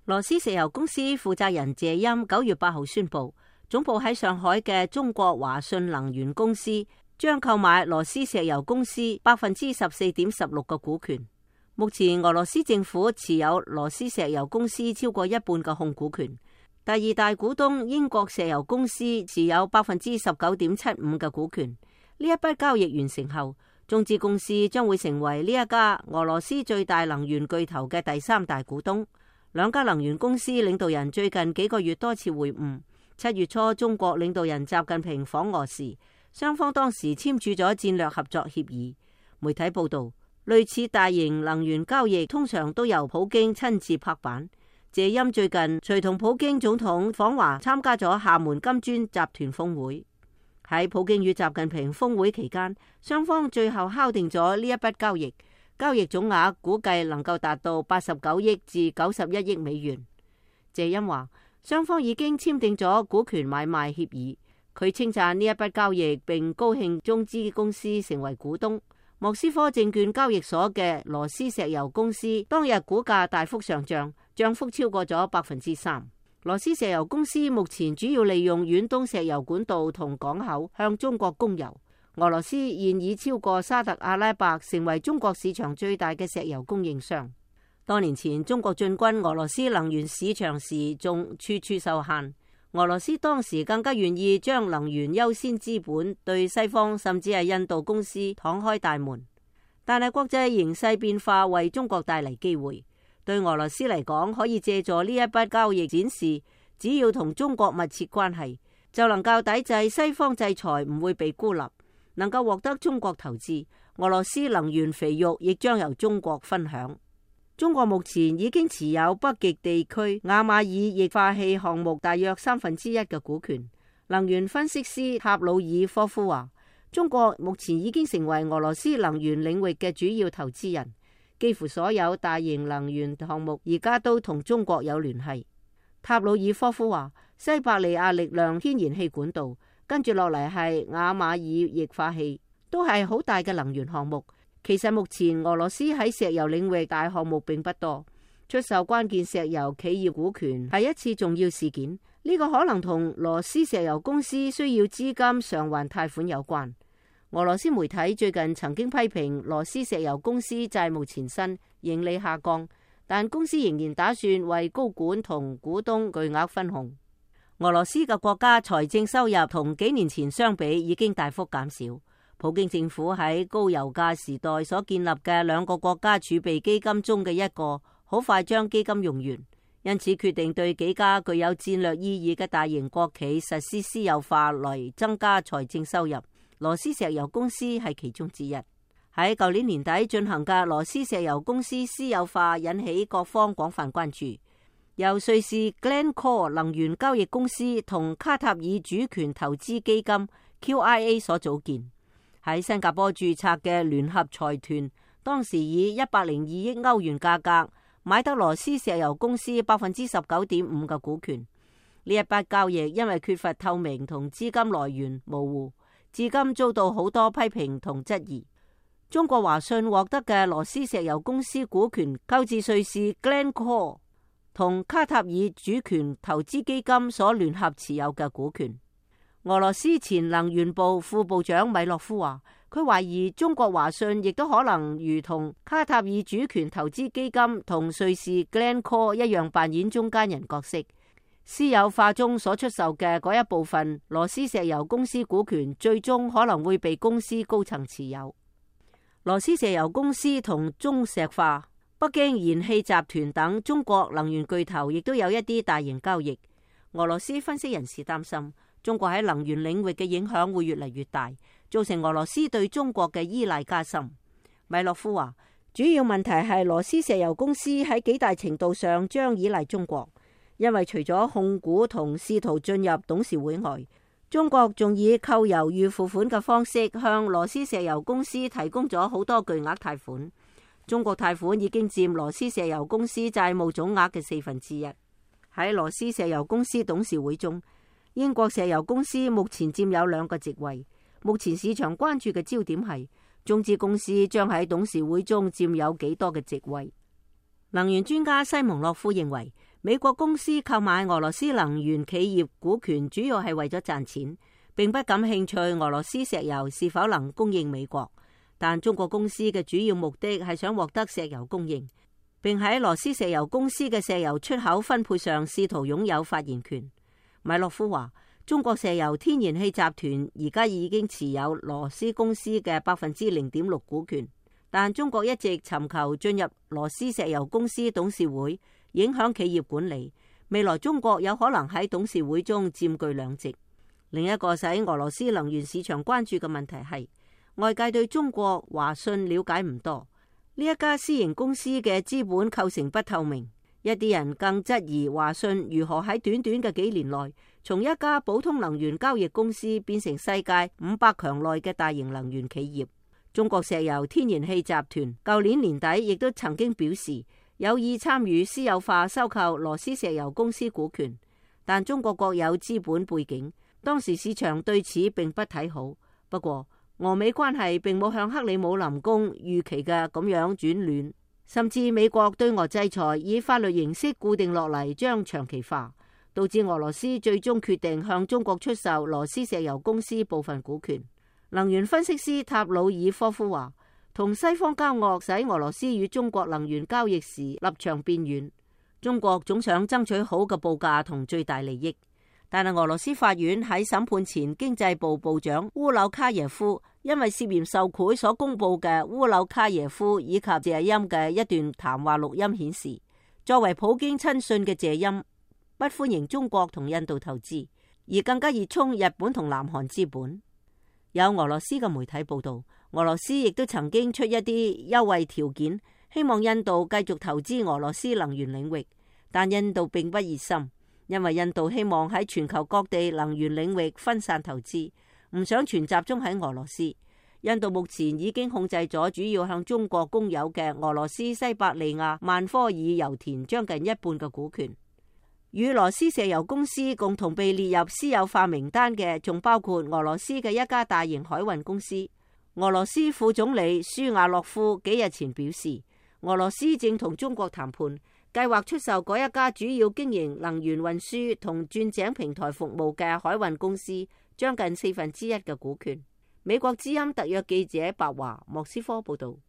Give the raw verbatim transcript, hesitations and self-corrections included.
羅斯石油公司負責人謝欽九月八號宣布，總部喺上海嘅中國華信能源公司將購買羅斯石油公司百分之十四點十六嘅股權。目前俄羅斯政府持有羅斯石油公司超過一半嘅控股權，第二大股東英國石油公司持有百分之十九點七五嘅股權。呢一筆交易完成後，中資公司將會成為呢一家俄羅斯最大能源巨頭嘅第三大股東。兩家能源公司領導人最近幾個月多次會晤。七月初，中國領導人習近平訪俄時，雙方當時簽署咗戰略合作協議。媒體報道，類似大型能源交易通常都由普京親自拍板。謝欽最近隨同普京總統訪華，參加咗廈門金磚集團峰會。喺普京與習近平峰會期間，雙方最後敲定咗呢一筆交易。交易總額估計能夠達到八十九億至九十一億美元。謝欽話，雙方已經簽訂咗股權買賣協議。佢稱讚呢一筆交易，並高興中資公司成為股東。莫斯科證券交易所嘅羅斯石油公司當日股價大幅上漲，漲幅超過咗百分之三。羅斯石油公司目前主要利用遠東石油管道同港口向中國供油。俄羅斯現已超過沙特阿拉伯，成為中國市場最大嘅石油供應商。多年前中國進軍俄羅斯能源市場時，仲處處受限。俄羅斯當時更加願意將能源優先資本對西方甚至係印度公司敞開大門。但係國際形勢變化為中國帶嚟機會，對俄羅斯嚟講，可以借助呢一筆交易展示，只要同中國密切關係，就能夠抵制西方制裁，唔會被孤立，能夠獲得中國投資。俄羅斯能源肥肉亦將由中國分享。中國目前已經持有北極地區亞馬爾液化氣項目大約三分之一嘅股權。能源分析師塔魯爾科夫話，中國目前已經成為俄羅斯能源領域嘅主要投資人，幾乎所有大型能源項目而家都同中國有聯繫。塔魯爾科夫話，西伯利亞力量天然氣管道，跟住落嚟係亞馬爾液化氣，都係好大嘅能源項目。其實目前俄羅斯喺石油領域大項目並不多，出售關鍵石油企業股權係一次重要事件。呢個可能同羅斯石油公司需要資金償還貸款有關。俄羅斯媒體最近曾經批評羅斯石油公司債務纏身、盈利下降，但公司仍然打算為高管同股東巨額分紅。俄羅斯嘅國家財政收入同幾年前相比已經大幅減少。普京政府喺高油價時代所建立嘅兩個國家儲備基金中嘅一個，好快將基金用完，因此決定對幾家具有戰略意義嘅大型國企實施私有化嚟增加財政收入。羅斯石油公司係其中之一。喺舊年年底進行嘅羅斯石油公司私有化引起各方廣泛關注。由瑞士 Glencore 能源交易公司同卡塔爾主權投資基金 Q I A 所組建，喺新加坡註冊嘅聯合財團，當時以一百零二億歐元價格買得羅斯石油公司百分之十九點五嘅股權。呢一筆交易因為缺乏透明同資金來源模糊，至今遭到好多批評同質疑。中國華信獲得嘅羅斯石油公司股權購自瑞士 Glencore 同卡塔爾主權投資基金所聯合持有嘅股權。俄羅斯前能源部副部長米洛夫話，佢懷疑中國華信亦都可能如同卡塔爾主權投資基金同瑞士 Glencore 一樣扮演中間人角色。私有化中所出售嘅嗰一部分羅斯石油公司股權，最終可能會被公司高層持有。羅斯石油公司同中石化、北京燃氣集團等中國能源巨頭亦都有一啲大型交易。俄羅斯分析人士擔心，中國喺能源領域嘅影響會越嚟越大，造成俄羅斯對中國嘅依賴加深。米洛夫話，主要問題係羅斯石油公司喺幾大程度上將依賴中國，因為除咗控股同試圖進入董事會外，中國仲以扣猶豫付款嘅方式向羅斯石油公司提供咗好多巨額貸款。中國貸款已經佔羅斯石油公司債務總額嘅四分之一。喺羅斯石油公司董事會中，英國石油公司目前佔有兩個席位。目前市場關注嘅焦點係中資公司將喺董事會中佔有幾多嘅席位。能源專家西蒙諾夫認為， 美國公司購買俄羅斯能源企業股權，主要係為咗賺錢，並不感興趣俄羅斯石油是否能供應美國。但中國公司嘅主要目的係想獲得石油供應，並喺羅斯石油公司嘅石油出口分配上試圖擁有發言權。米洛夫話，中國石油天然氣集團而家已經持有羅斯公司嘅百分之零點六股權，但中國一直尋求進入羅斯石油公司董事會，影響企業管理。未來中國有可能喺董事會中佔據兩席。另一個使俄羅斯能源市場關注嘅問題係，外界對中國華信了解唔多，呢一家私營公司嘅資本構成不透明。一啲人更質疑華信如何喺短短嘅幾年內，從一家普通能源交易公司變成世界五百強內嘅大型能源企業。中國石油天然氣集團舊年年底亦都曾經表示有意參與私有化收購羅斯石油公司股權，但中國國有資本背景，當時市場對此並不睇好。不過俄美關係並冇向克里姆林宮預期嘅咁樣轉暖，甚至美國對俄制裁以法律形式固定落嚟，將長期化，導致俄羅斯最終決定向中國出售羅斯石油公司部分股權。能源分析師塔魯爾科夫話，同西方交惡使俄羅斯與中國能源交易時立場變遠。中國總想爭取好嘅報價同最大利益。但係俄羅斯法院喺審判前，經濟部部長烏柳卡耶夫因為涉嫌受賄所公布嘅烏柳卡耶夫以及謝欽嘅一段談話錄音顯示，作為普京親信嘅謝欽不歡迎中國同印度投資，而更加熱衷日本同南韓資本。有俄羅斯嘅媒體報道，俄羅斯亦都曾經出一啲優惠條件，希望印度繼續投資俄羅斯能源領域，但印度並不熱心。因為印度希望喺全球各地能源領域分散投資，唔想全集中喺俄羅斯。印度目前已經控制咗主要向中國公有嘅俄羅斯西伯利亞曼科爾油田將近一半嘅股權。與羅斯石油公司共同被列入私有化名單嘅，仲包括俄羅斯嘅一家大型海運公司。俄羅斯副總理舒亞洛夫幾日前表示，俄羅斯正同中國談判，計劃出售嗰一家主要經營能源運輸同鑽井平台服務嘅海運公司將近四分之一嘅股權。美國之音特約記者白華莫斯科報道。